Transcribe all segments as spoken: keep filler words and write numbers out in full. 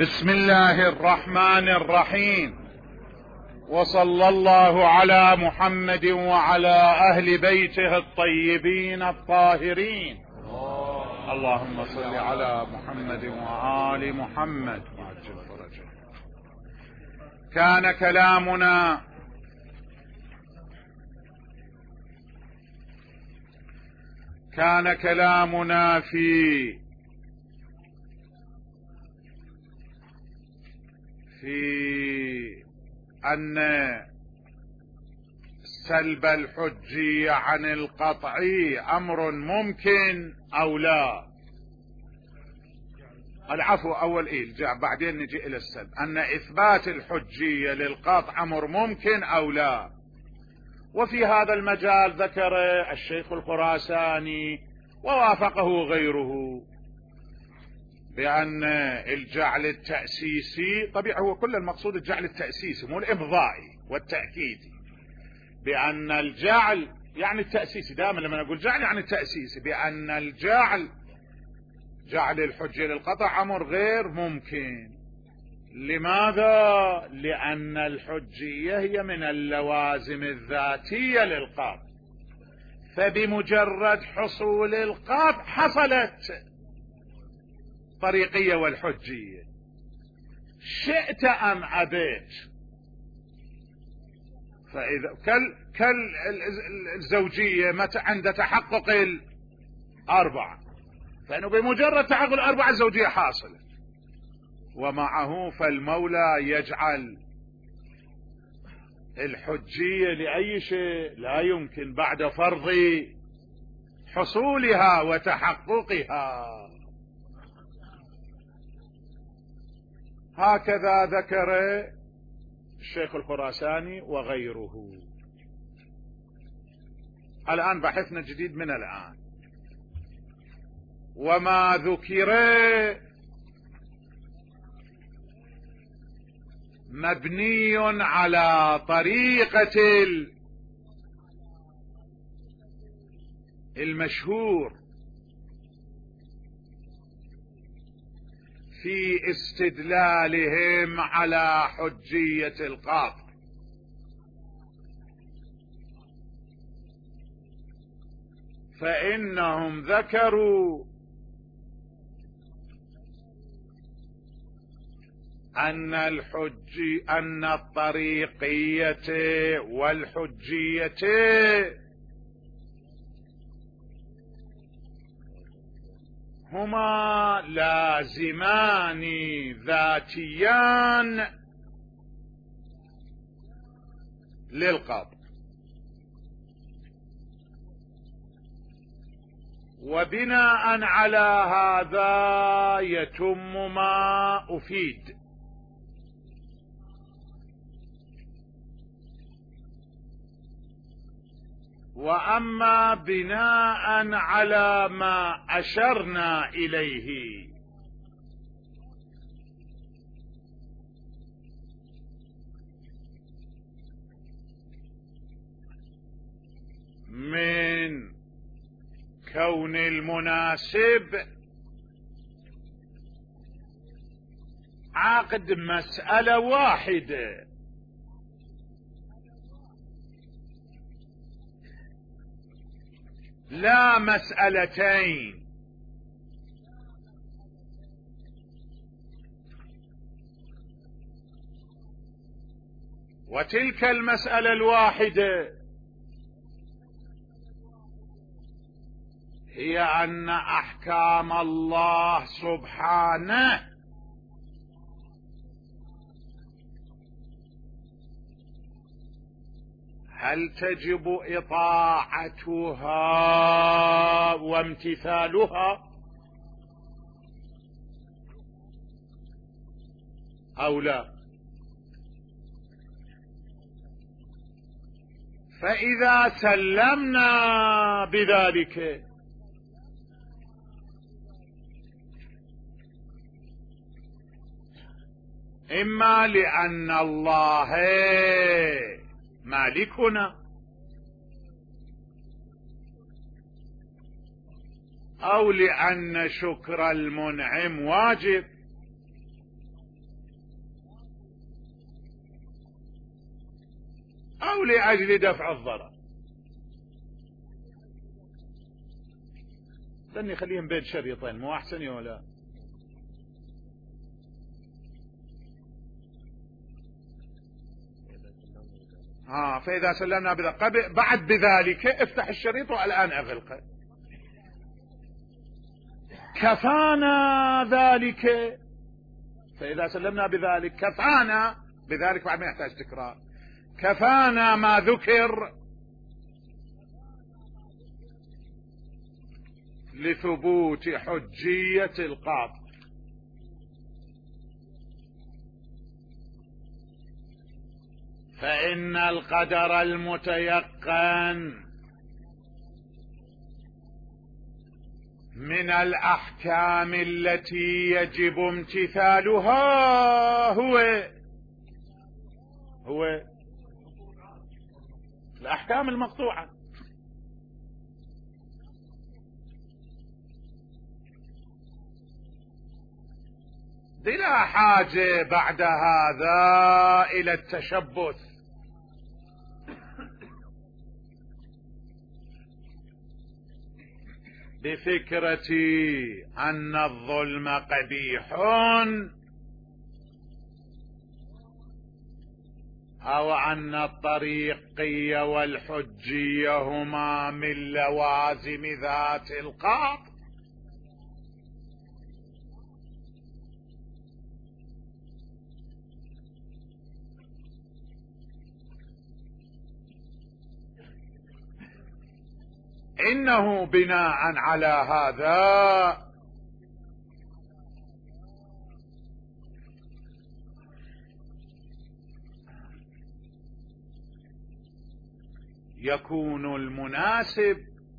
بسم الله الرحمن الرحيم، وصلى الله على محمد وعلى أهل بيته الطيبين الطاهرين. اللهم صل على محمد وآل محمد وعجل فرجه. كان كلامنا كان كلامنا في في أن سلب الحجية عن القطعي أمر ممكن أو لا. العفو أول إيه بعدين نجي إلى السلب. أن إثبات الحجية للقطع أمر ممكن أو لا. وفي هذا المجال ذكر الشيخ الخراساني ووافقه غيره بأن الجعل التأسيسي طبيعي هو كل المقصود الجعل التأسيسي مو الإمضائي والتأكيدي، بأن الجعل يعني التأسيسي. دائما لما نقول جعل يعني التأسيسي، بأن الجعل جعل الحجة للقطع أمر غير ممكن. لماذا؟ لأن الحجية هي من اللوازم الذاتية للقطع، فبمجرد حصول القطع حصلت طريقية والحجية، شئت أم أبيت. فإذا كل كل الزوجية متى عند تحقق الأربعة، فإنه بمجرد تحقق الأربعة الزوجية حاصلة. ومعه فالمولى يجعل الحجية لأي شيء لا يمكن بعد فرض حصولها وتحققها. هكذا ذكر الشيخ الخراساني وغيره. الآن بحثنا جديد من الآن. وما ذكر مبني على طريقة المشهور في استدلالهم على حجية القاطع، فإنهم ذكروا أن الحجي أن الطريقية والحجية هما لازمان ذاتيان للقطع، وبناء على هذا يتم ما أفيد. وأما بناء على ما أشرنا إليه من كون المناسب عقد مسألة واحدة، لا مسألتين، وتلك المسألة الواحدة هي أن أحكام الله سبحانه هل تجب إطاعتها وامتثالها أو لا؟ فإذا سلمنا بذلك إما لأن الله مالكنا أو لأن شكر المنعم واجب أو لأجل دفع الضرر. لأني خليهم بين شريطين مو أحسن ولا؟ ها فإذا سلمنا بذلك بعد بذلك افتح الشريط والآن أغلقه. كفانا ذلك، فإذا سلمنا بذلك كفانا بذلك بعد ما يحتاج تكرار. كفانا ما ذكر لثبوت حجية القاطع. فإن القدر المتيقن من الأحكام التي يجب امتثالها هو هو الأحكام المقطوعة. بلا حاجة بعد هذا إلى التشبث بفكرة أن الظلم قبيح أو أن الطريقية والحجية هما من لوازم ذات القاطع. إنه بناء على هذا يكون المناسب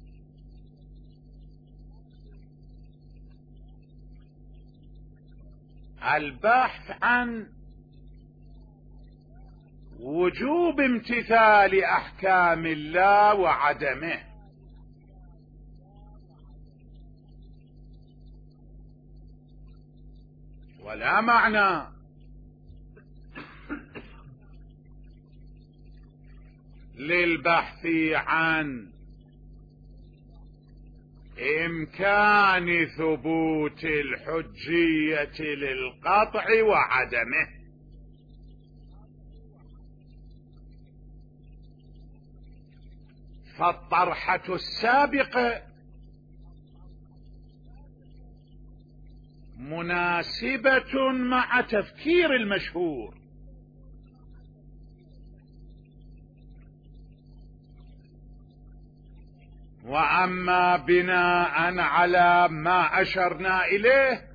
البحث عن وجوب امتثال أحكام الله وعدمه. ولا معنى للبحث عن إمكان ثبوت الحجية للقطع وعدمه. فالطرحة السابقة مناسبة مع تفكير المشهور، وأما بناء على ما أشرنا إليه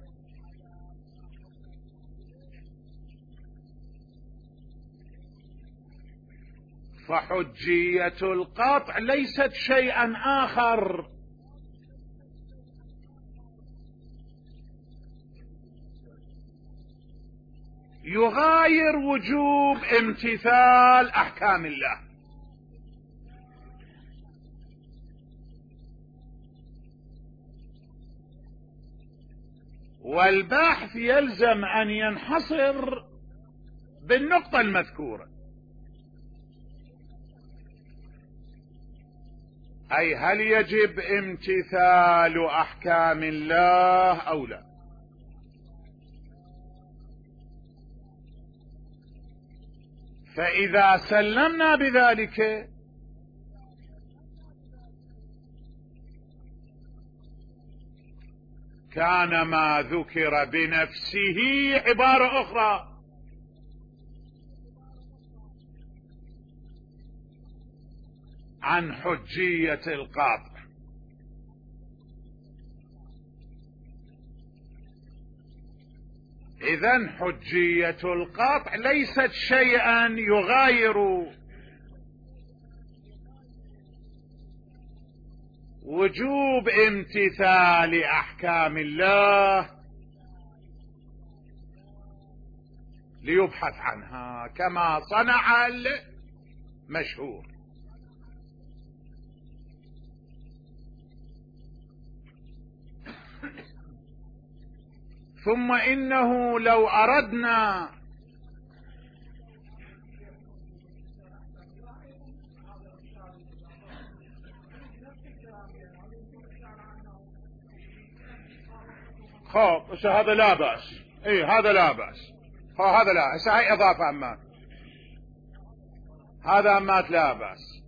فحجية القطع ليست شيئا آخر يغاير وجوب امتثال أحكام الله. والبحث يلزم أن ينحصر بالنقطة المذكورة، أي هل يجب امتثال أحكام الله أو لا. فإذا سلمنا بذلك كان ما ذكر بنفسه عبارة أخرى عن حجية القاطع. إذن حجية القاطع ليست شيئا يغاير وجوب امتثال أحكام الله ليبحث عنها كما صنع المشهور. ثم إنه لو أردنا خب هذا لا بأس، اي هذا لا بأس، هذا لا، هسه هاي اضافة امات، هذا امات لا بأس.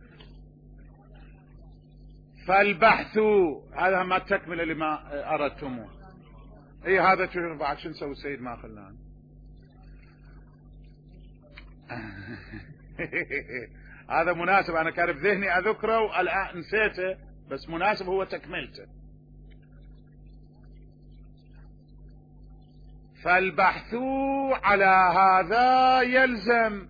فالبحث هذا ما تكمل لما اردتموه. اي هذا شو بعد شو نسوي السيد ما خلنا هذا مناسب، انا كان بذهني اذكره والان نسيته، بس مناسب هو تكملته. فالبحث على هذا يلزم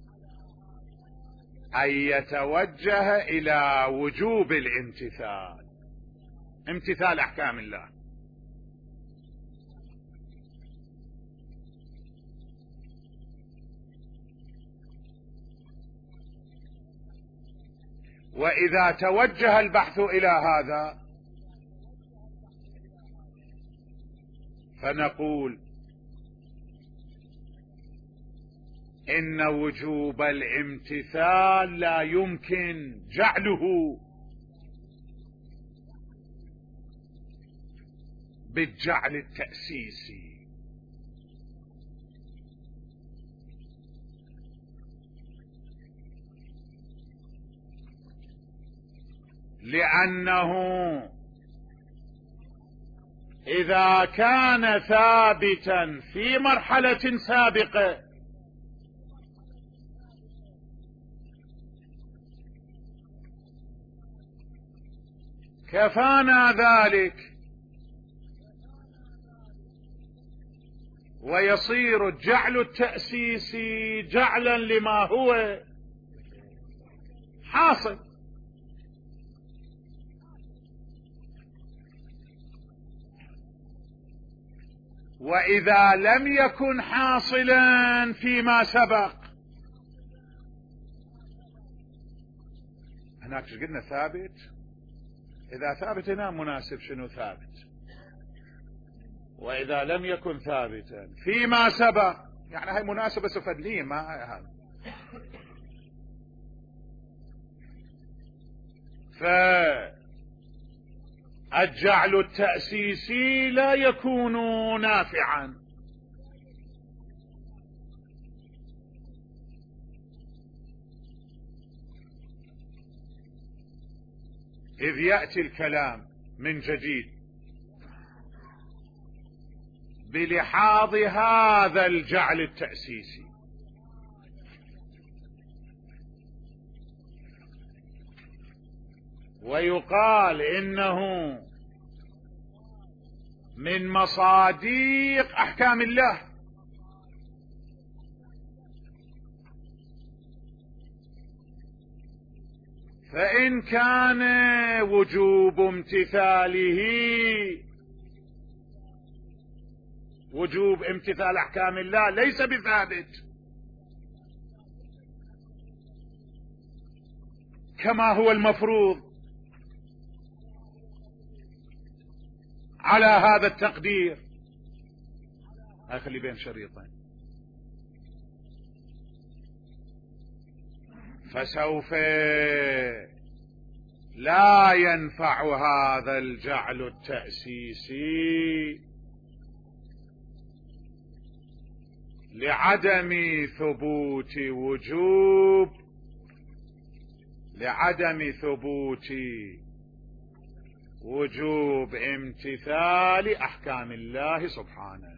ان يتوجه الى وجوب الامتثال، امتثال احكام الله. واذا توجه البحث الى هذا فنقول ان وجوب الامتثال لا يمكن جعله بالجعل التأسيسي، لأنه إذا كان ثابتا في مرحلة سابقة كفانا ذلك، ويصير الجعل التأسيسي جعلا لما هو حاصل. وإذا لم يكن حاصلا فيما سبق، هناك شو قلنا ثابت، إذا ثابت هنا مناسب شنو ثابت، وإذا لم يكن ثابتا فيما سبق، يعني هاي مناسبة سفلية ما هذا. فالجعل التأسيسي لا يكون نافعا، إذ يأتي الكلام من جديد بلحاظ هذا الجعل التأسيسي، ويقال إنه من مصادق أحكام الله، فإن كان وجوب امتثاله وجوب امتثال أحكام الله ليس بثابت كما هو المفروض على هذا التقدير. أخلي بين شريطين، فسوف لا ينفع هذا الجعل التأسيسي لعدم ثبوت وجوب لعدم ثبوت وجوب امتثال أحكام الله سبحانه.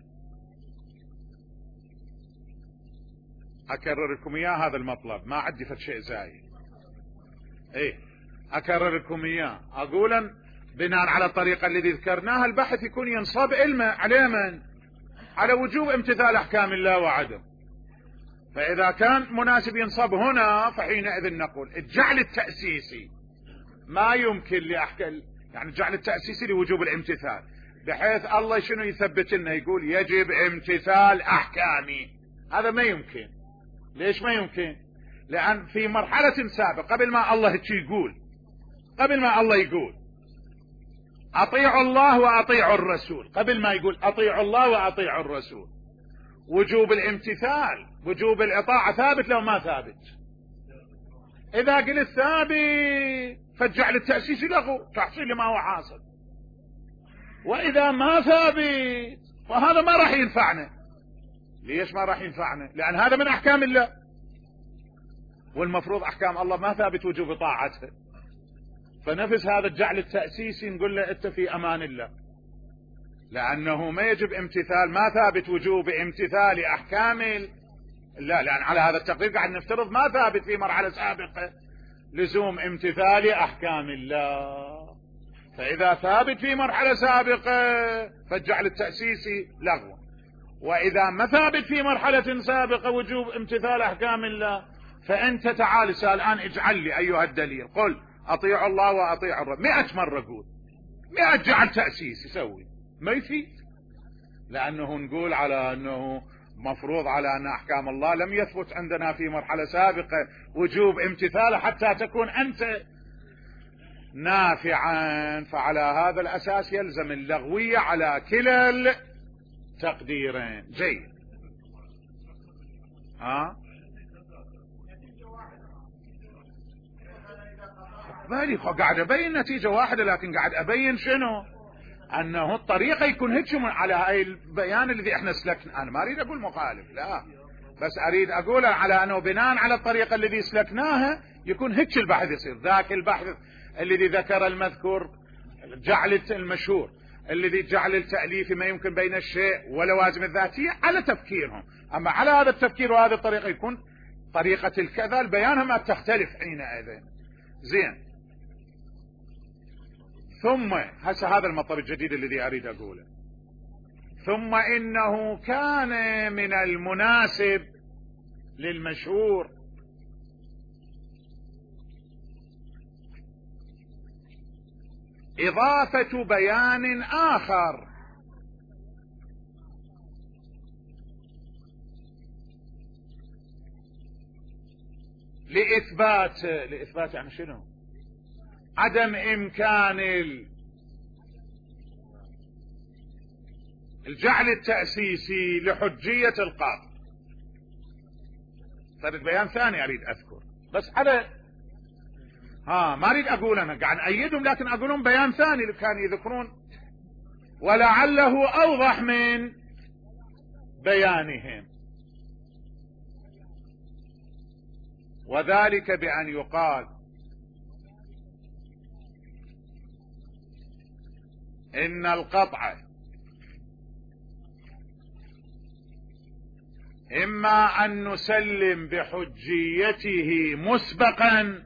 أكرر لكم إياه هذا المطلب، ما عندي فد شيء زايد. إيه أكرر لكم إياه، أقولا بناء على الطريقة التي ذكرناها البحث يكون ينصب علمه على من؟ على وجوب امتثال أحكام الله وعدم. فإذا كان مناسب ينصب هنا فحينئذ نقول الجعل التأسيسي ما يمكن لأحكام، يعني الجعل التأسيسي لوجوب الامتثال، بحيث الله شنو يثبت لنا يقول يجب امتثال أحكامي، هذا ما يمكن. ليش ما يمكن؟ لأن في مرحلة سابقة قبل ما الله يقول قبل ما الله يقول أطيعوا الله وأطيعوا الرسول، قبل ما يقول أطيعوا الله وأطيعوا الرسول، وجوب الامتثال وجوب الإطاعة ثابت لو ما ثابت؟ إذا قلت ثابت فالجعل التأسيسي لغو، تحصيل لما هو حاصل. وإذا ما ثابت فهذا ما راح ينفعنا. ليش ما راح ينفعنا؟ لأن هذا من أحكام الله، والمفروض أحكام الله ما ثابت وجوب طاعتها، فنفس هذا الجعل التأسيسي نقول له أنت في أمان الله، لأنه ما يجب امتثال، ما ثابت وجوب امتثال أحكام الله، لأن على هذا التقدير قاعد نفترض ما ثابت في مرحلة سابقة لزوم امتثال أحكام الله. فإذا ثابت في مرحلة سابقة فالجعل التأسيسي لغو، وإذا ما ثابت في مرحلة سابقة وجوب امتثال أحكام الله فأنت تعال الآن اجعل لي أيها الدليل، قل أطيعوا الله وأطيعوا الرب مئة مرة، قول مئة جعل تأسيسي سوي، ما يفيد، لأنه نقول على أنه مفروض على أن أحكام الله لم يثبت عندنا في مرحلة سابقة وجوب امتثاله حتى تكون أنت نافعا، فعلى هذا الأساس يلزم اللغوية على كلا التقديرين. جيد. ها بالي قاعد أبين نتيجة واحدة، لكن قاعد أبين شنو؟ أنه الطريقة يكون هيك على هاي البيان الذي احنا سلكنا. أنا ما أريد أقول مخالف، لا، بس أريد أقول على أنه بناء على الطريقة الذي سلكناها يكون هيك البحث يصير. ذاك البحث الذي ذكر المذكور جعل المشهور، الذي جعل التأليف ما يمكن بين الشيء ولوازم الذاتية على تفكيرهم، أما على هذا التفكير وهذه الطريقة يكون طريقة الكذا البيان ما تختلف حينئذ. زين. ثم هسه هذا المطلب الجديد الذي أريد أقوله، ثم إنه كان من المناسب للمشهور إضافة بيان آخر لإثبات لإثبات يعني شنو؟ عدم إمكان الجعل التأسيسي لحجية القاطع. صارت بيان ثاني أريد أذكر، بس على ها ما أريد أقول أنا قاعد أيدهم، لكن أقولهم بيان ثاني اللي كانوا يذكرون ولعله أوضح من بيانهم، وذلك بأن يقال إن القطع إما أن نسلم بحجيته مسبقا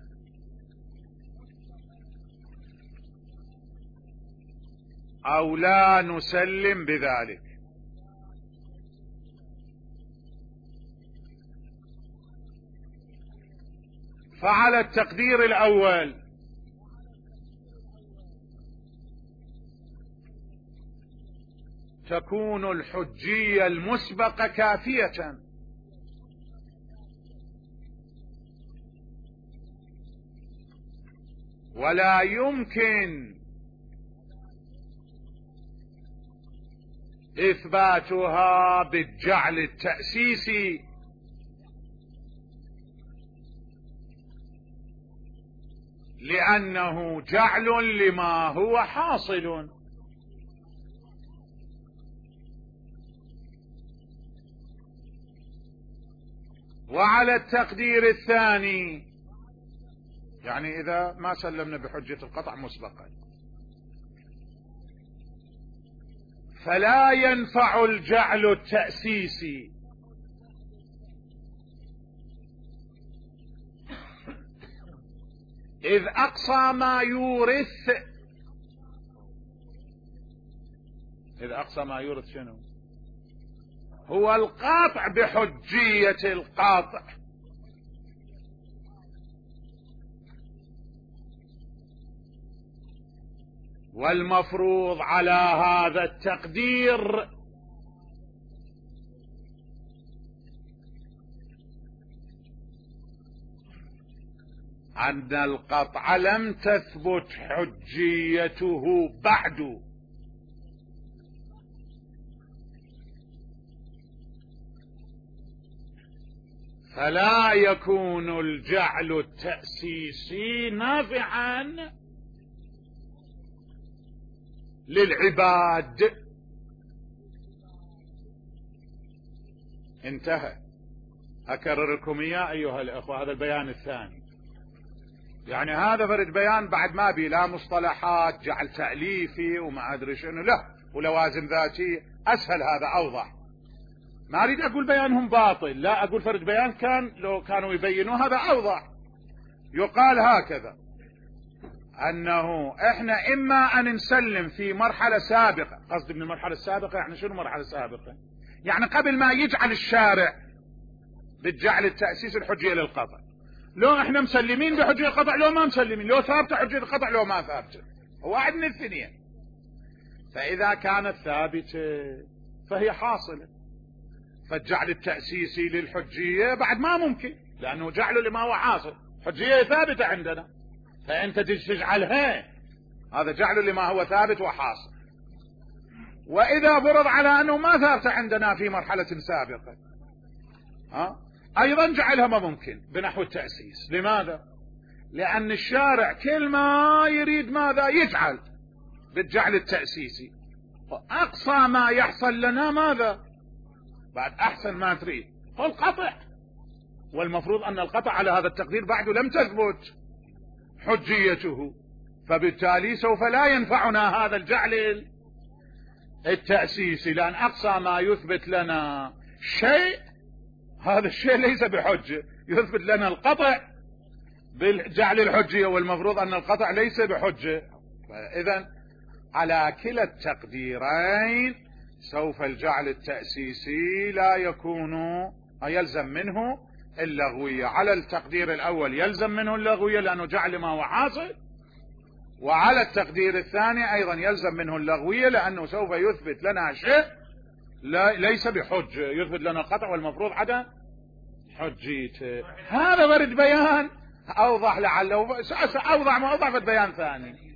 أو لا نسلم بذلك. فعلى التقدير الأول تكون الحجية المسبقة كافية، ولا يمكن إثباتها بالجعل التأسيسي، لأنه جعل لما هو حاصل. وعلى التقدير الثاني يعني إذا ما سلمنا بحجة القطع مسبقا فلا ينفع الجعل التأسيسي، إذ أقصى ما يورث إذ أقصى ما يورث شنو؟ هو القاطع بحجية القاطع، والمفروض على هذا التقدير أن القطع لم تثبت حجيته بعد، فلا يكون الجعل التأسيسي نافعا للعباد. انتهى. أكرر لكم إياه أيها الأخوة، هذا البيان الثاني. يعني هذا فرد بيان بعد ما بي لا مصطلحات جعل تأليفي وما أدري شنو، لا، ولوازم ذاتية. أسهل، هذا أوضح. ما أريد أقول بيانهم باطل، لا، أقول فرد بيان كان لو كانوا يبينوا هذا أوضح. يقال هكذا أنه إحنا إما أن نسلم في مرحلة سابقة. قصدي من المرحلة السابقة يعني شنو مرحلة سابقة؟ يعني قبل ما يجعل الشارع بالجعل التأسيس الحجية للقطع، لو احنا مسلمين بحجية القطع لو ما مسلمين، لو ثابتة حجية القطع لو ما ثابتة، واحد من الاثنين. فإذا كانت ثابتة فهي حاصلة، فالجعل التأسيسي للحجية بعد ما ممكن، لأنه جعله لما هو حاصل. حجية ثابتة عندنا، فأنت تجعلها، هذا جعله لما هو ثابت وحاصل. وإذا فرض على أنه ما ثابتة عندنا في مرحلة سابقة، ها؟ أيضا جعلها ما ممكن بنحو التأسيس. لماذا؟ لأن الشارع كل ما يريد ماذا يجعل بالجعل التأسيسي، وأقصى ما يحصل لنا ماذا بعد أحسن ما تريد هو القطع. والمفروض أن القطع على هذا التقدير بعد لم تثبت حجيته، فبالتالي سوف لا ينفعنا هذا الجعل التأسيسي، لأن أقصى ما يثبت لنا شيء، هذا الشيء ليس بحجة. يثبت لنا القطع بالجعل الحجية، والمفروض أن القطع ليس بحجة. إذن على كلا التقديرين سوف الجعل التأسيسي لا يكون يلزم منه اللغوية. على التقدير الأول يلزم منه اللغوية لأنه جعل ما هو حاصل، وعلى التقدير الثاني أيضا يلزم منه اللغوية لأنه سوف يثبت لنا شيء لا ليس بحجة، يثبت لنا القطع والمفروض عدم حجيته. هذا ورد بيان أوضح، لعله أوضح ما أوضح في بيان ثاني.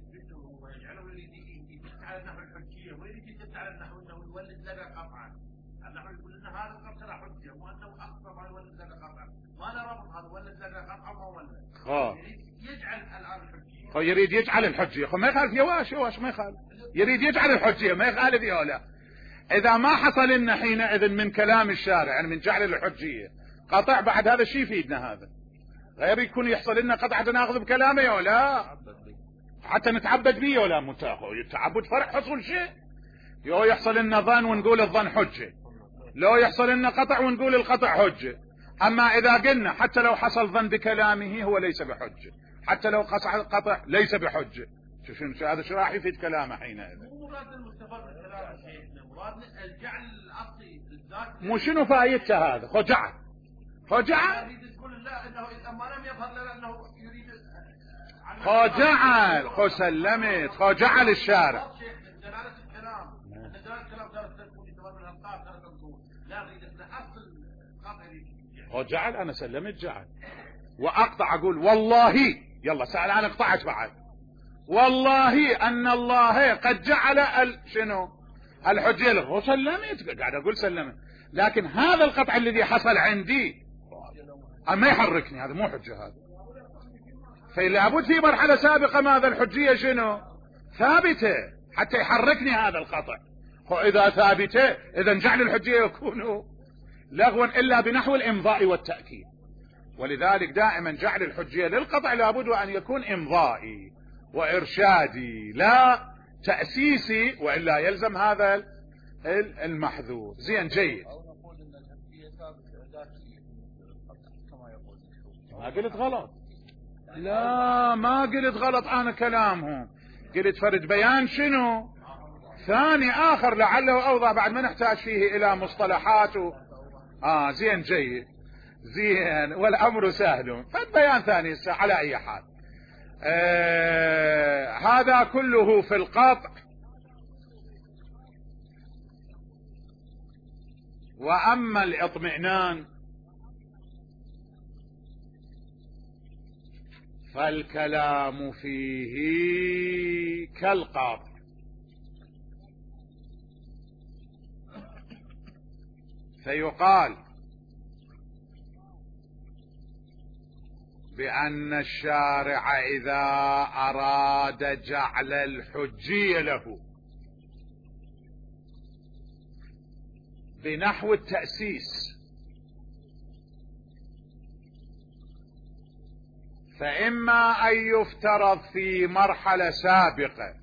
اه هو يريد يجعل الحجية، ما يخالف يواش يواش ما يخالف، يريد يجعل الحجية ما يخالف يولا. إذا ما حصل لنا حينئذ من كلام الشارع يعني من جعل الحجية قطع، بعد هذا الشيء يفيدنا، هذا غير يكون يحصل لنا قطع ناخذ بكلامه يولا حتى نتعبد به يولا. متاخو التعبد فرع حصل شيء، يو يحصل لنا ظن ونقول الظن حجة، لو يحصل لنا قطع ونقول القطع حجة. أما إذا قلنا حتى لو حصل ظن بكلامه هو ليس بحجة، حتى لو قطع القطع ليس بحجة. شو شو هذا شو راح يفيد كلامه حينئذ؟ مراد المستفاد من كلام شيخنا، مراد الجعل الأصلي الذات. مو شنو فايدته هذا؟ خو جعل خو جعل يريد تقول لا انه اذا ما لم يظهر لنا انه يريد خو جعل خو سلمت خو جعل الشارع. دلالة الكلام ان دلالة الكلام دارت تكون يتوازن الألقاب دارت تكون لا يريد ان اصل قطع يريد خو جعل. انا سلمت جعل واقطع اقول والله، يلا سأل انا قطعت بعد، والله ان الله قد جعل ال... شنو الحجية له. هو سلمت، قاعد اقول سلمت، لكن هذا القطع الذي حصل عندي ما يحركني، هذا مو حجة هذا. فلابد في مرحلة سابقة ماذا الحجية شنو ثابتة حتى يحركني هذا القطع. وإذا ثابتة إذا جعل الحجية يكون لغوا إلا بنحو الإمضاء والتأكيد. ولذلك دائما جعل الحجية للقطع لابد أن يكون إمضائي وإرشادي لا تأسيسي، وإلا يلزم هذا المحذور. زين جيد. ما قلت غلط، لا ما قلت غلط، انا كلامهم قلت فرد بيان شنو ثاني اخر لعله اوضح بعد ما نحتاج فيه الى مصطلحات و... اه زين جيد زين، والامر سهل. فرد بيان ثاني على اي حال. آه هذا كله في القطع. واما الاطمئنان فالكلام فيه كالقطع، فيقال بأن الشارع إذا أراد جعل الحجية له بنحو التأسيس، فإما أن يفترض في مرحلة سابقة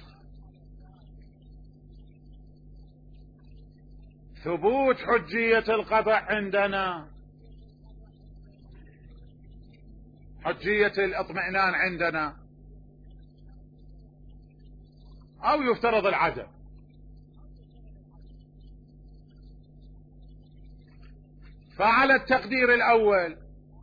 ثبوت حجية القطع عندنا، حجية الاطمئنان عندنا، أو يفترض العدم. فعلى التقدير الأول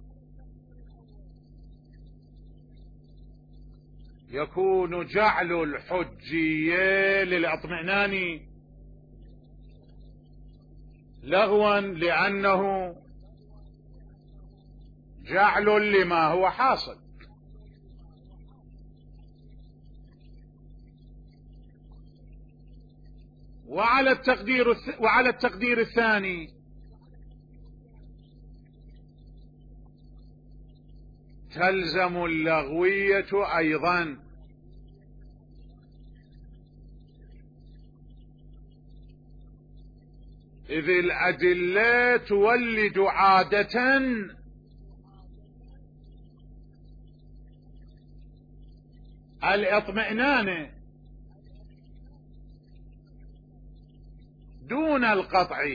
يكون جعل الحجية للاطمئنان لغوا، لأنه جعل لما هو حاصل. وعلى التقدير وعلى التقدير الثاني تلزم اللغوية أيضا، إذ الأدلة تولد عادة الاطمئنان دون القطع،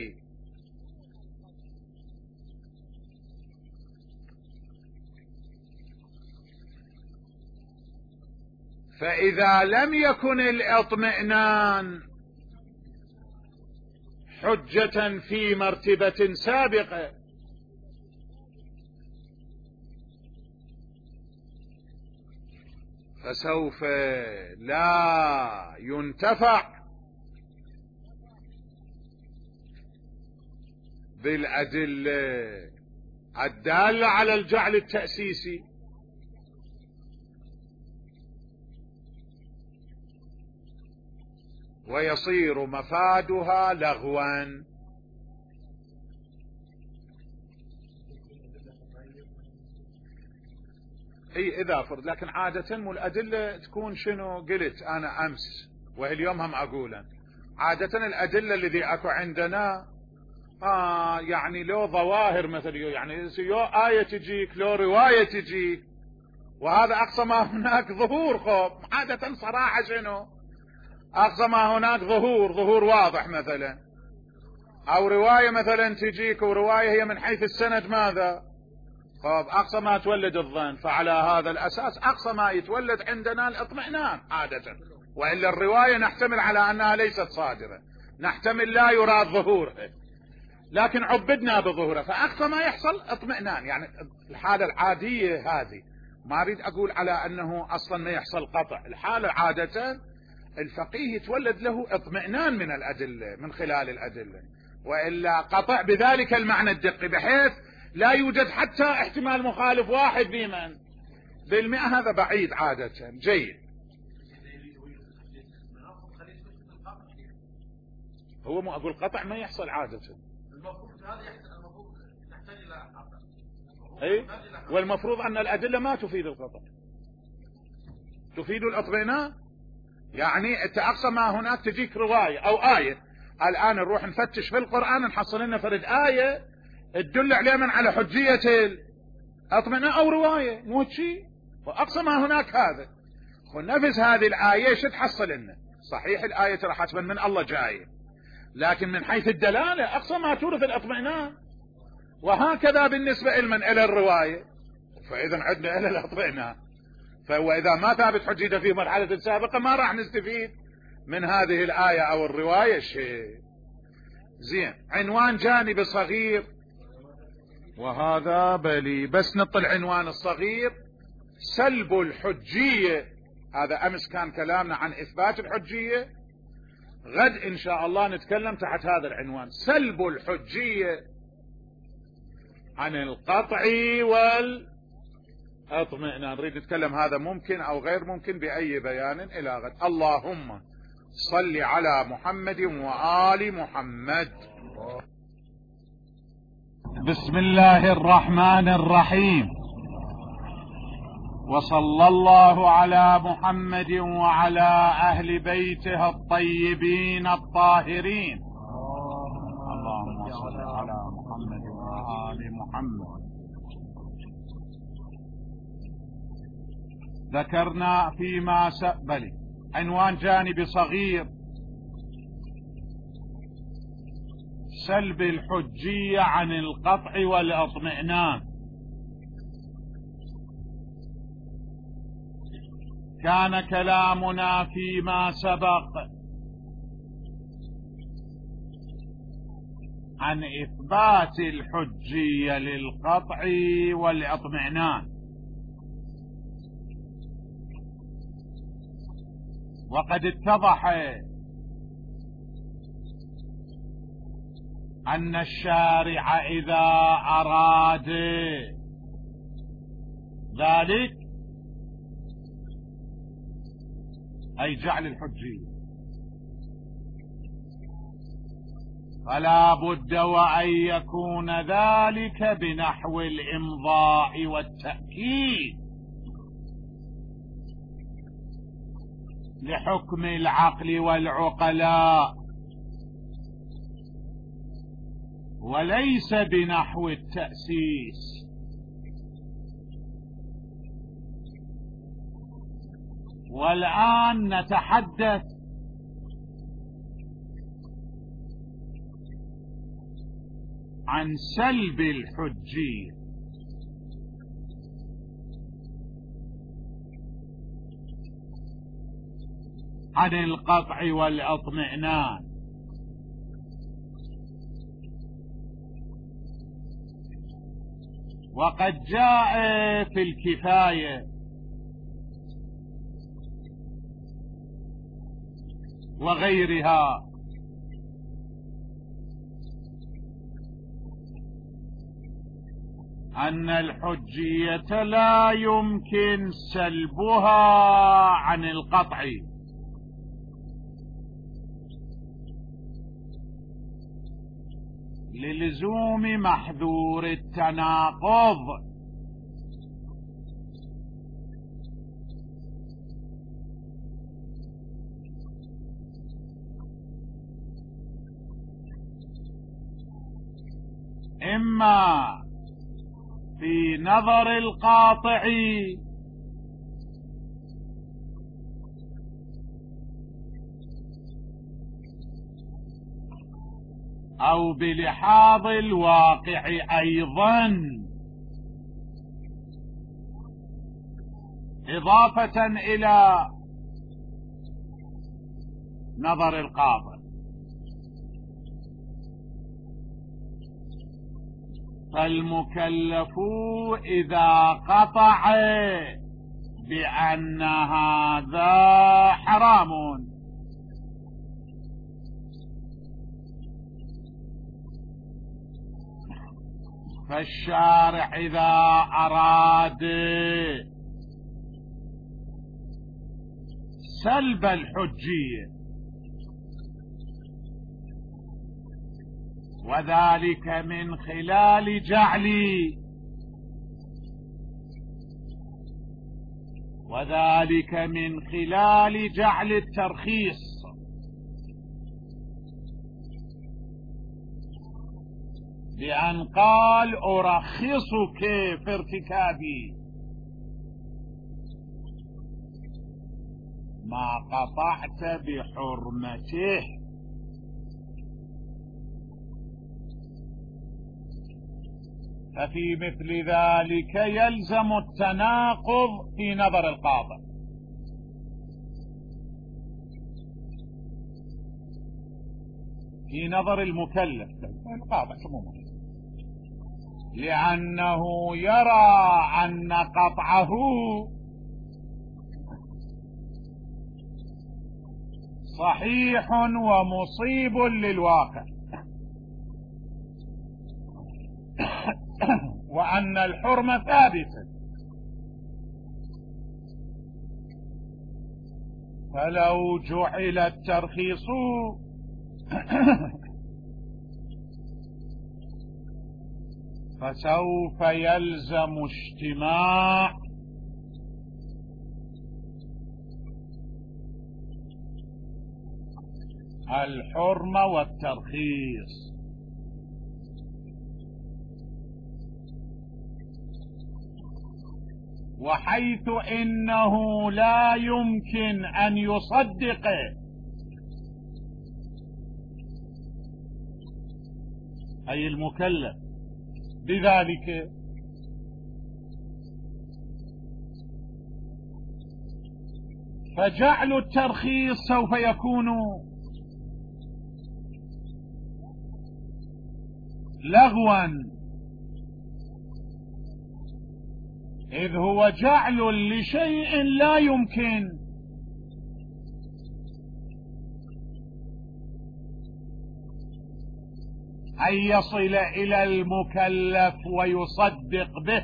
فإذا لم يكن الاطمئنان حجة في مرتبة سابقة فسوف لا ينتفع بالأدلة الدالة على الجعل التأسيسي، ويصير مفادها لغوا. اي اذا فرض، لكن عادة مو الادلة تكون شنو قلت انا امس واليوم هم اقولا، عادة الادلة الذي اكو عندنا آه يعني لو ظواهر مثل يعني يو آية تجيك لو رواية تجيك، وهذا اقصى ما هناك ظهور خوف. عادة صراحة شنو اقصى ما هناك ظهور، ظهور واضح مثلا، او رواية مثلا تجيك ورواية هي من حيث السند ماذا طب اقصى ما تولد الظن. فعلى هذا الاساس اقصى ما يتولد عندنا الاطمئنان عادة، والا الرواية نحتمل على انها ليست صادرة، نحتمل لا يراد ظهورها لكن عبدنا بظهوره، فاقصى ما يحصل اطمئنان. يعني الحالة العادية هذه ما اريد اقول على انه اصلا ما يحصل قطع، الحالة عادة الفقيه يتولد له اطمئنان من الادلة من خلال الادلة، والا قطع بذلك المعنى الدقي بحيث لا يوجد حتى احتمال مخالف واحد بمن بالمئة، هذا بعيد عادة. جيد. هو مو اقول قطع ما يحصل عادة، المفروض هذا يحصل، المفروض نحتاج الى قطع، اي والمفروض ان الادلة ما تفيد القطع، تفيد الاطمئنان. يعني انت اقصى ما هناك تجيك رواية او آية، الان نروح نفتش في القرآن نحصل لنا فرد آية تدل عليه من على حجية الاطمئنان او رواية مو شيء، واقصى ما هناك هذا. ونفس هذه الآية شو تحصل لنا؟ صحيح الآية ترى حتما من الله جاية، لكن من حيث الدلالة اقصى ما تورث الاطمئنان، وهكذا بالنسبة لمن الى الرواية، فاذا عندنا الى الاطمئنان. فاذا ما ثابت حجيته في مرحلة سابقة ما راح نستفيد من هذه الآية او الرواية شيء. زين، عنوان جانبي صغير وهذا بلي بس نطل عنوان الصغير، سلب الحجية. هذا امس كان كلامنا عن اثبات الحجية، غد ان شاء الله نتكلم تحت هذا العنوان سلب الحجية عن القطع والاطمئنان. نريد نتكلم هذا ممكن او غير ممكن باي بيان الى غد. اللهم صل على محمد وآل محمد. بسم الله الرحمن الرحيم، وصلى الله على محمد وعلى أهل بيته الطيبين الطاهرين. اللهم على محمد وآل محمد. ذكرنا فيما سأبلي عنوان جانبي صغير: سلب الحجية عن القطع والاطمئنان. كان كلامنا فيما سبق عن إثبات الحجية للقطع والاطمئنان، وقد اتضح أن الشارع إذا أراد ذلك أي جعل الحجية، فلا بد وأن يكون ذلك بنحو الإمضاء والتأكيد لحكم العقل والعقلاء، وليس بنحو التأسيس. والآن نتحدث عن سلب الحجية. عن القطع والاطمئنان. وقد جاء في الكفاية وغيرها أن الحجية لا يمكن سلبها عن القطع، للزوم محذور التناقض. إما في نظر القاطع أو بلحاظ الواقع أيضا، إضافة إلى نظر القاطع. فالمكلف إذا قطع بأن هذا حرام فالشارع إذا أراد سلب الحجية وذلك من خلال جعل وذلك من خلال جعل الترخيص، بأن قال أرخصك في ارتكابي ما قطعت بحرمته. ففي مثل ذلك يلزم التناقض في نظر القاضي، في نظر المكلف القاضي عموما، لأنه يرى أن قطعه صحيح ومصيب للواقع، وأن الحرمة ثابتة. فلو جعل الترخيص فسوف يلزم اجتماع الحرمة والترخيص، وحيث إنه لا يمكن أن يصدقه أي المكلف بذلك، فجعل الترخيص سوف يكون لغوا، إذ هو جعل لشيء لا يمكن أن يصل إلى المكلف ويصدق به.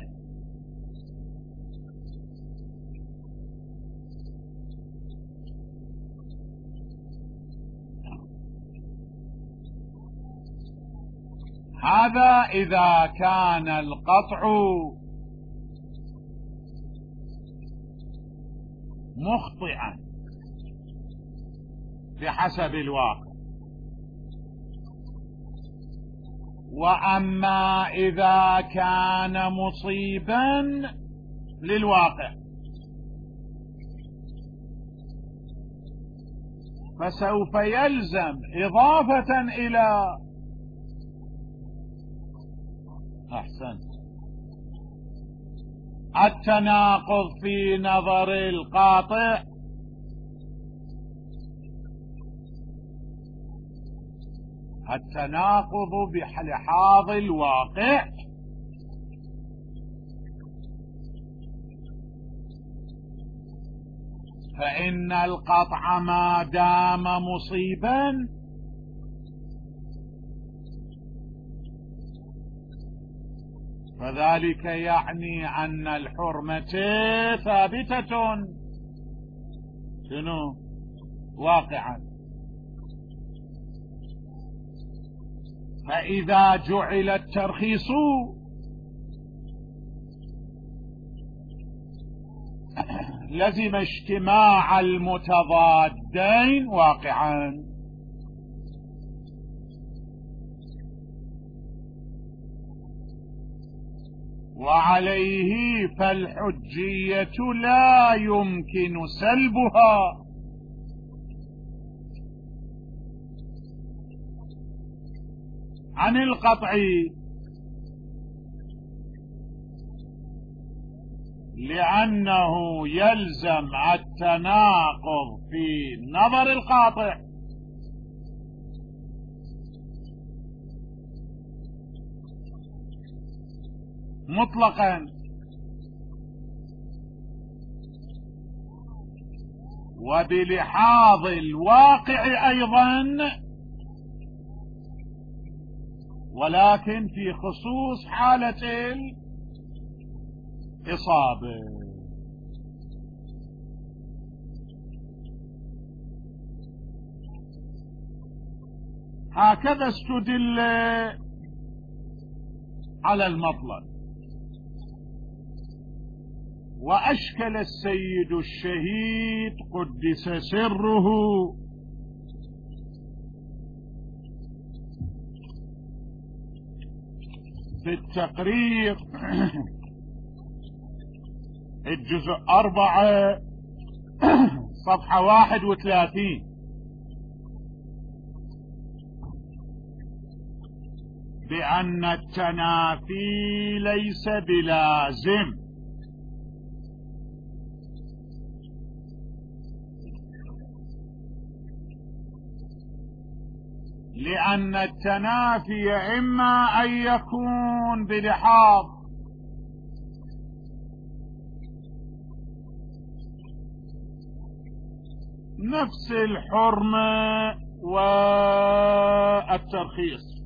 هذا إذا كان القطع مخطئا بحسب الواقع. وأما إذا كان مصيبا للواقع فسوف يلزم إضافة إلى أحسن التناقض في نظر القاطع التناقض بلحاظ الواقع، فإن القطع ما دام مصيبا فذلك يعني أن الحرمة ثابتة شنو واقعا. فإذا جعل الترخيص لزم اجتماع المتضادين واقعا. وعليه فالحجية لا يمكن سلبها عن القطع، لأنه يلزم التناقض في نظر القاطع، مطلقا. وبلحاظ الواقع أيضا، ولكن في خصوص حالة الإصابة. هكذا استدل على المطلب. وأشكل السيد الشهيد قدس سره في التقرير الجزء أربعة صفحة واحد وثلاثين بأن التنافي ليس بلازم، لأن التنافي إما أن يكون بلحاظ نفس الحرمة والترخيص،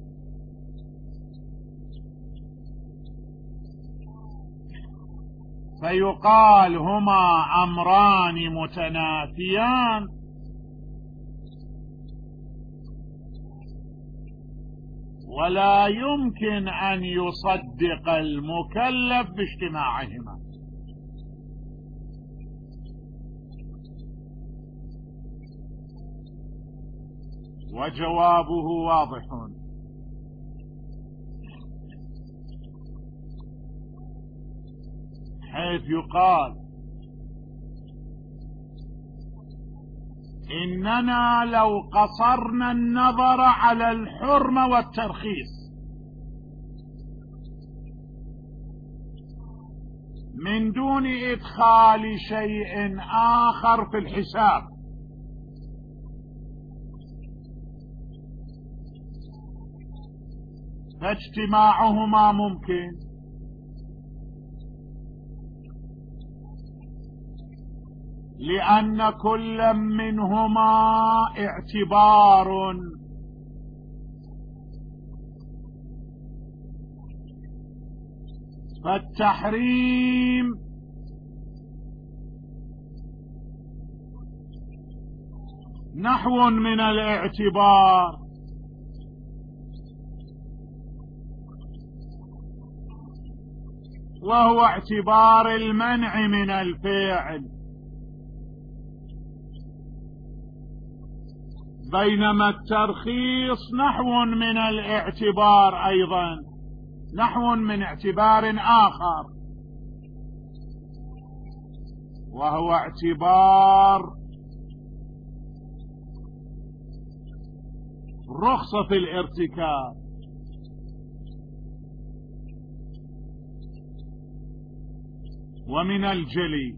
فيقال هما أمران متنافيان، ولا يمكن أن يصدق المكلف باجتماعهما. وجوابه واضح. حيث يقال إننا لو قصرنا النظر على الحرمة والترخيص من دون إدخال شيء آخر في الحساب فاجتماعهما ممكن، لأن كل منهما اعتبار، فالتحريم نحو من الاعتبار، وهو اعتبار المنع من الفعل، بينما الترخيص نحو من الاعتبار أيضا، نحو من اعتبار آخر، وهو اعتبار رخصة الارتكاب. ومن الجلي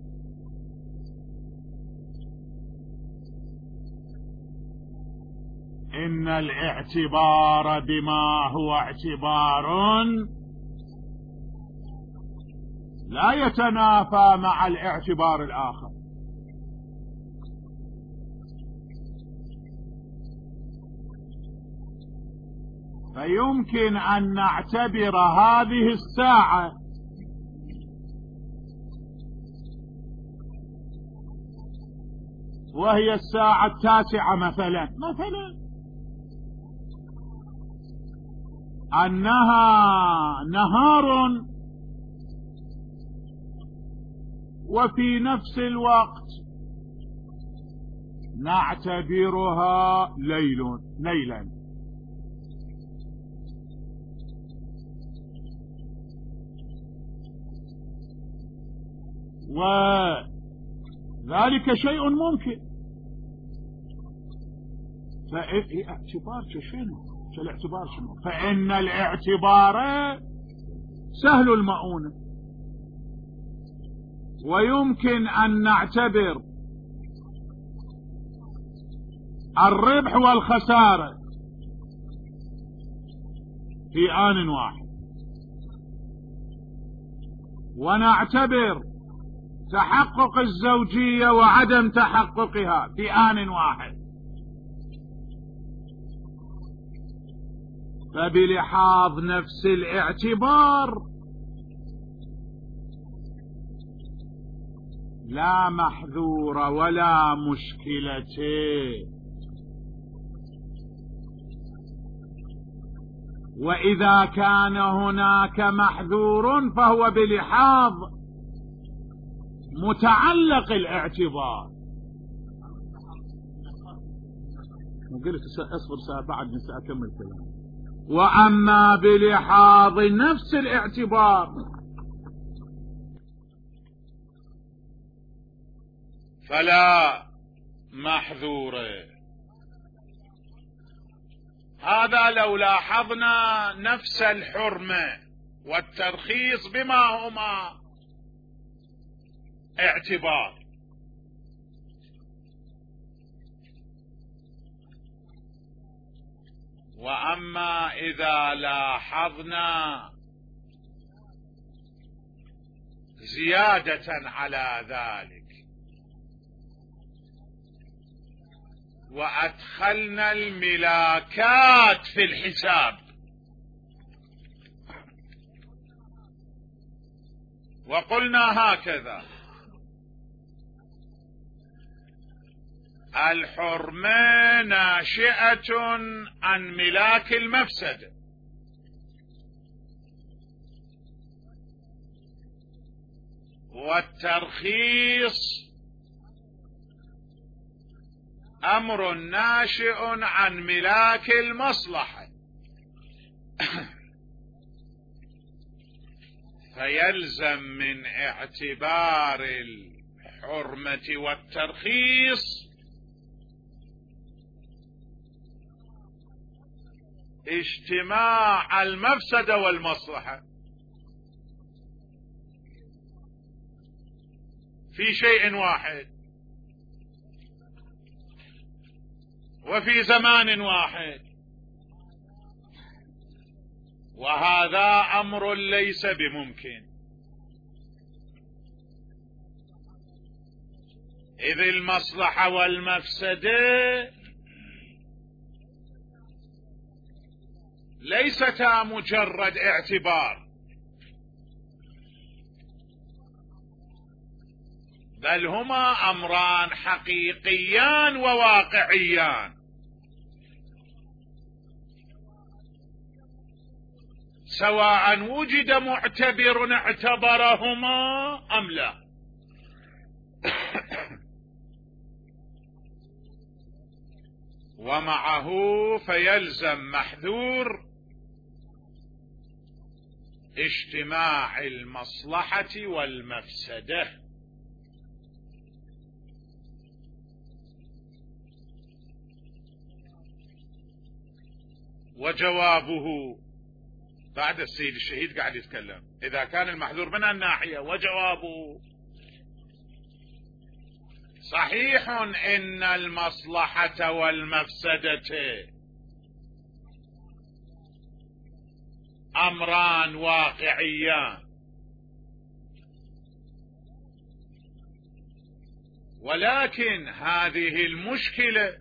إن الاعتبار بما هو اعتبار لا يتنافى مع الاعتبار الآخر، فيمكن أن نعتبر هذه الساعة وهي الساعة التاسعة مثلا مثلا أنها نهار، وفي نفس الوقت نعتبرها ليل ليلا، وذلك شيء ممكن. فاعتبار شنو؟ شو الاعتبار شنو؟ فإن الاعتبار سهل المؤونة، ويمكن أن نعتبر الربح والخسارة في آن واحد، ونعتبر تحقق الزوجية وعدم تحققها في آن واحد. فبلحاظ نفس الاعتبار لا محذور ولا مشكلة، وإذا كان هناك محذور فهو بلحاظ متعلق الاعتبار. قلت اصبر ساعة بعد سأكمل كلام. وأما بلحاظ نفس الاعتبار فلا محذور. هذا لو لاحظنا نفس الحرمة والترخيص بما هما اعتبار. وأما إذا لاحظنا زيادة على ذلك وأدخلنا الملاكات في الحساب وقلنا هكذا: الحرمة ناشئة عن ملاك المفسدة، والترخيص أمر ناشئ عن ملاك المصلحة. فيلزم من اعتبار الحرمة والترخيص اجتماع المفسدة والمصلحة في شيء واحد وفي زمان واحد، وهذا أمر ليس بممكن، إذ المصلحة والمفسدة ليستا مجرد اعتبار، بل هما أمران حقيقيان وواقعيان، سواء وجد معتبر اعتبرهما أم لا. ومعه فيلزم محذور اجتماع المصلحة والمفسدة. وجوابه بعد السيد الشهيد قاعد يتكلم، إذا كان المحذور من الناحية، وجوابه صحيح إن المصلحة والمفسدة أمران واقعيان، ولكن هذه المشكلة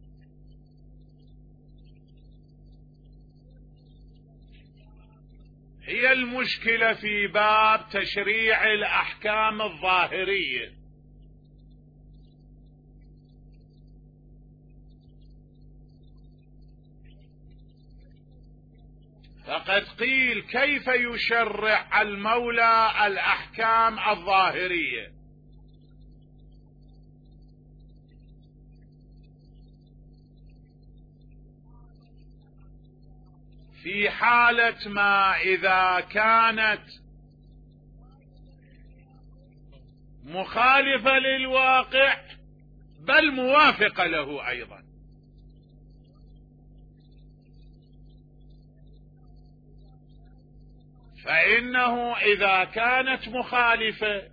هي المشكلة في باب تشريع الأحكام الظاهرية، فقد قيل كيف يشرع المولى الأحكام الظاهرية؟ في حالة ما إذا كانت مخالفة للواقع بل موافقة له أيضا، فإنه إذا كانت مخالفة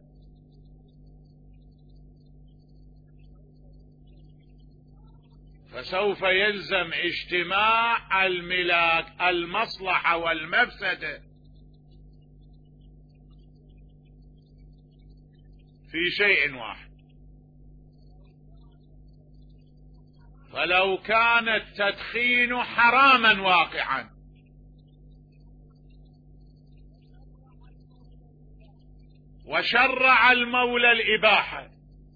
فسوف يلزم اجتماع الملاك المصلحة والمفسدة في شيء واحد. فلو كان التدخين حراما واقعا وشرع المولى الإباحة،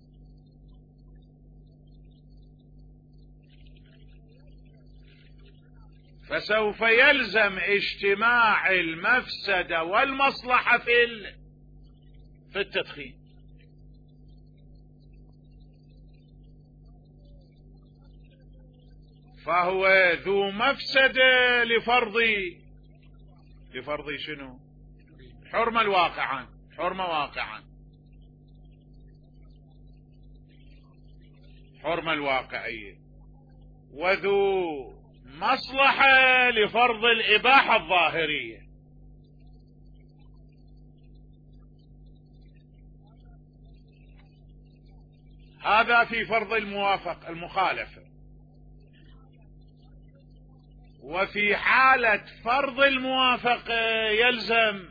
فسوف يلزم اجتماع المفسدة والمصلحة في في التدخين. فهو ذو مفسدة لفرض لفرض شنو؟ حرمة الواقعا، حرمة واقعا، حرمة الواقعية، وذو مصلحة لفرض الإباحة الظاهرية. هذا في فرض الموافق المخالفة. وفي حالة فرض الموافقة يلزم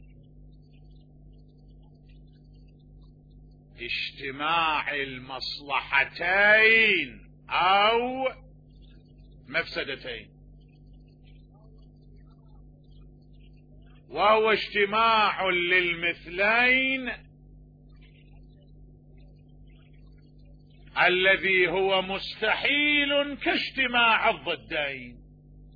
اجتماع المصلحتين أو مفسدتين، وهو اجتماع للمثلين الذي هو مستحيل كاجتماع الضدين.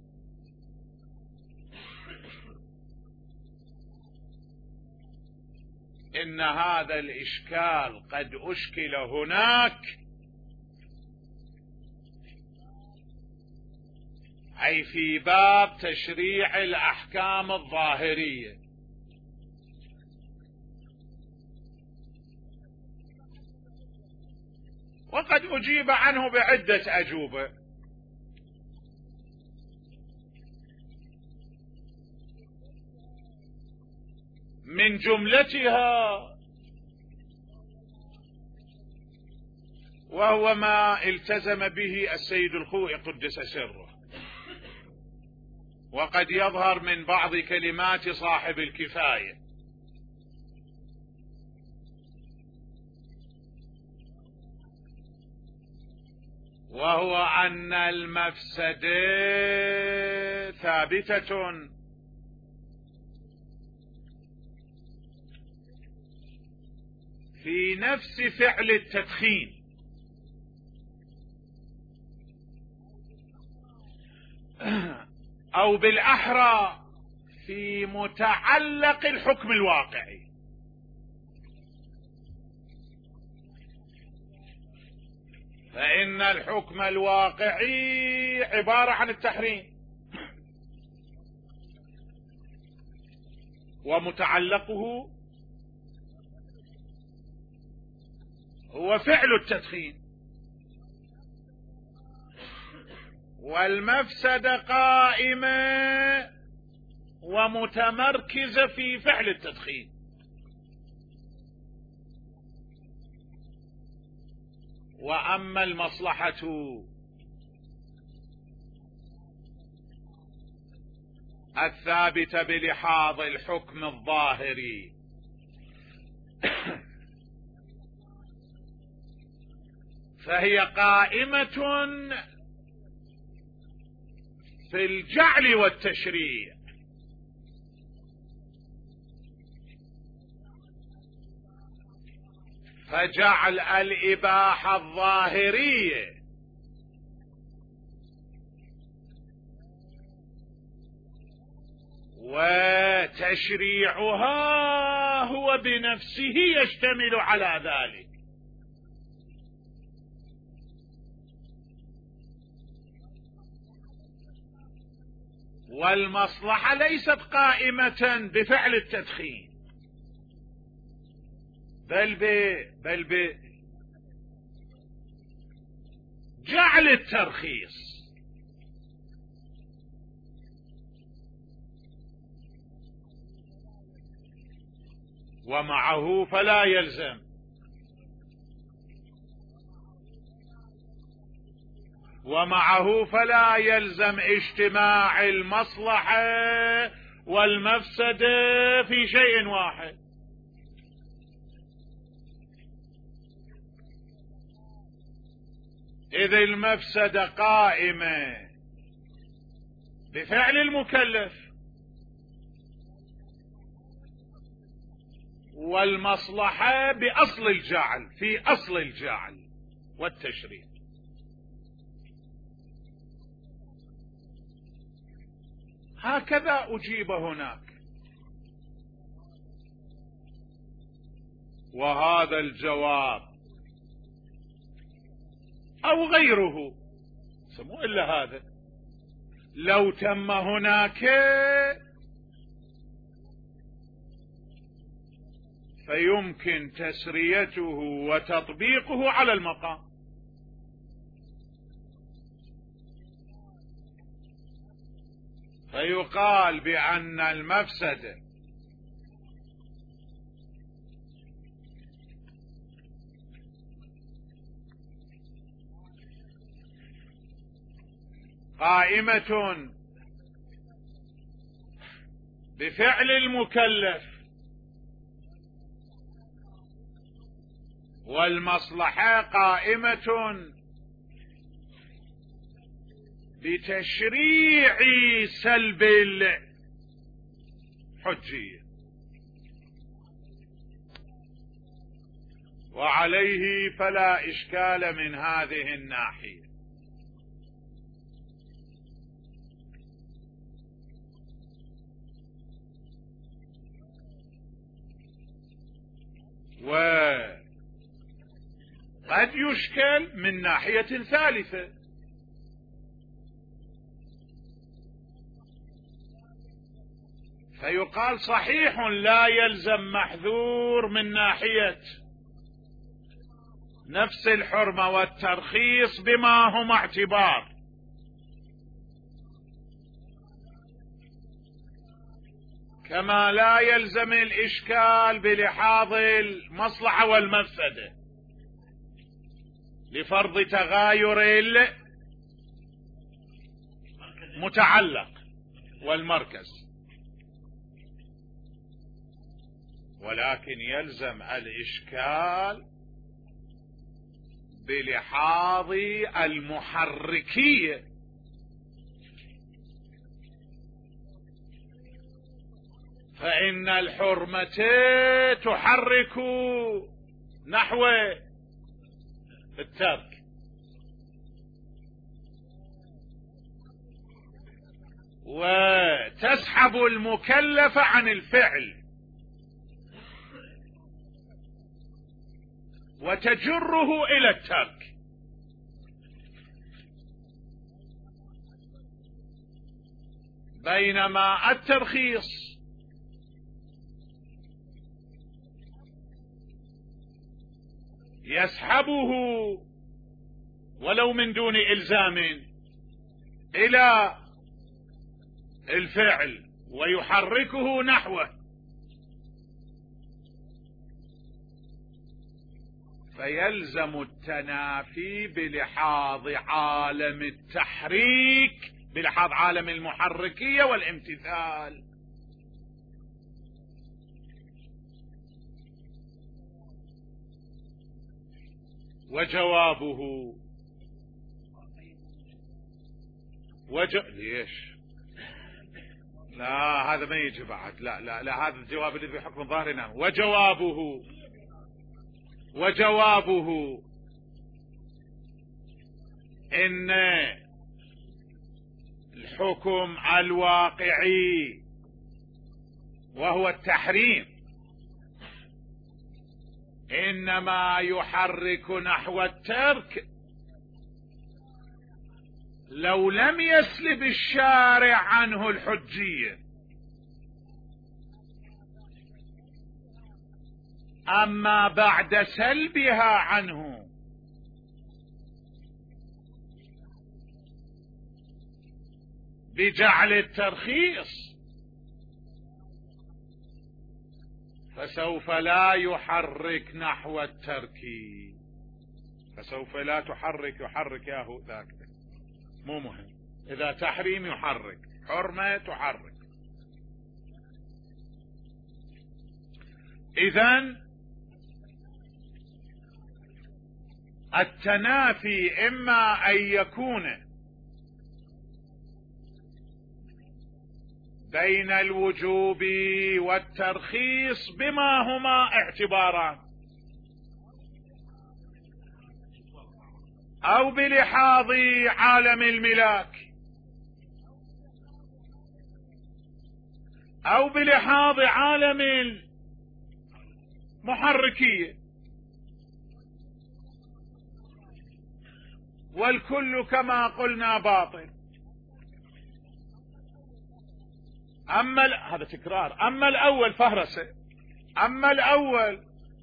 إن هذا الإشكال قد أشكل هناك، أي في باب تشريع الأحكام الظاهرية، وقد أجيب عنه بعدة أجوبة. من جملتها وهو ما التزم به السيد الخوئي قدس سره، وقد يظهر من بعض كلمات صاحب الكفاية، وهو أن المفسدة ثابتة في نفس فعل التدخين، أو بالأحرى في متعلق الحكم الواقعي. فإن الحكم الواقعي عبارة عن التحريم، ومتعلقه هو فعل التدخين، والمفسدة قائمة ومتمركزة في فعل التدخين. وأما المصلحة الثابتة بلحاظ الحكم الظاهري فهي قائمة في الجعل والتشريع، فجعل الإباحة الظاهرية وتشريعها هو بنفسه يشتمل على ذلك. والمصلحة ليست قائمة بفعل التدخين، بل ب بل ب جعل الترخيص. ومعه فلا يلزم ومعه فلا يلزم اجتماع المصلحة والمفسدة في شيء واحد، إذ المفسدة قائمة بفعل المكلف، والمصلحة بأصل الجعل، في أصل الجعل والتشريع. هكذا أجيب هناك. وهذا الجواب أو غيره سمو إلا هذا لو تم هناك فيمكن تسريته وتطبيقه على المقام. فيقال بأن المفسدة قائمة بفعل المكلف، والمصلحة قائمة بتشريع سلب الحجية. وعليه فلا إشكال من هذه الناحية. وقد يشكل من ناحية ثالثة، فيقال صحيح لا يلزم محذور من ناحية نفس الحرمة والترخيص بما هما اعتبار، كما لا يلزم الإشكال بلحاظ المصلحة والمفسدة لفرض تغاير المتعلق والمركز، ولكن يلزم الإشكال بلحاظ المحركية، فإن الحرمة تحرك نحو الترك، وتسحب المكلف عن الفعل وتجره إلى الترك. بينما الترخيص يسحبه ولو من دون إلزام إلى الفعل ويحركه نحوه، فيلزم التنافي بلحاظ عالم التحريك، بلحاظ عالم المحركية والامتثال. وجوابه وج... ليش؟ لا هذا ما يجي بعد، لا لا لا هذا الجواب اللي بحكم ظاهرنا. وجوابه وجوابه إن الحكم الواقعي وهو التحريم إنما يحرك نحو الترك لو لم يسلب الشارع عنه الحجية، أما بعد سلبها عنه بجعل الترخيص فسوف لا يحرك نحو الترك، فسوف لا تحرك يحرك ياهو ذاك مو مهم. إذا تحريم يحرك، حرمة تحرك. إذن التنافي إما أن يكون بين الوجوب والترخيص بما هما اعتباران، أو بلحاظ عالم الملاك، أو بلحاظ عالم المحركية، والكل كما قلنا باطل. أما ال... هذا تكرار. أما الأول فهرسة، أما الأول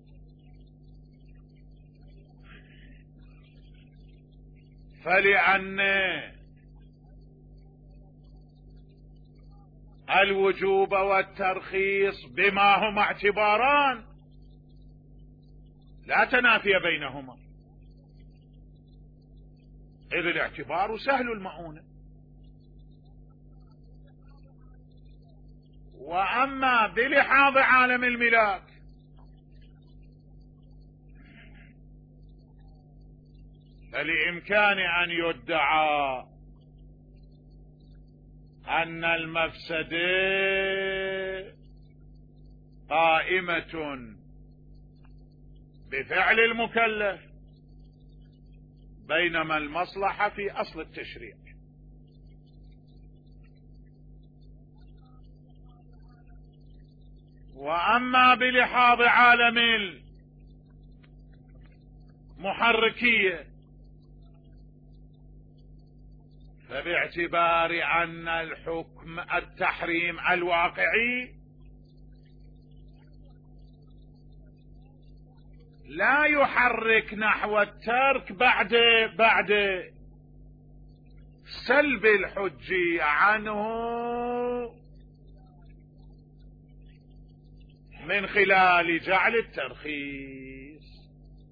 فلأن الوجوب والترخيص بما هما اعتباران لا تنافي بينهما، إذ الاعتبار سهل المؤونة. وأما بلحاظ عالم الملاك فلإمكان أن يدعى أن المفسدة قائمة بفعل المكلف، بينما المصلحة في أصل التشريع. وأما بلحاظ عالم المحركية فباعتبار أن الحكم التحريم الواقعي لا يحرك نحو الترك بعد بعد سلب الحجية عنه من خلال جعل الترخيص.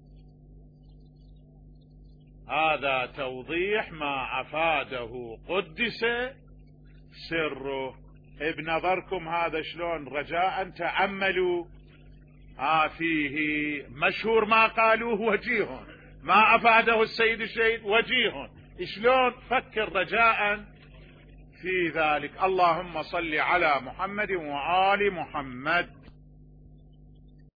هذا توضيح ما أفاده قدس سره. بنظركم هذا شلون؟ رجاء تأملوا. آه فيه مشهور ما قالوه وجيه، ما أفاده السيد الشهيد وجيه. شلون؟ فكر رجاء في ذلك. اللهم صل على محمد وآل محمد.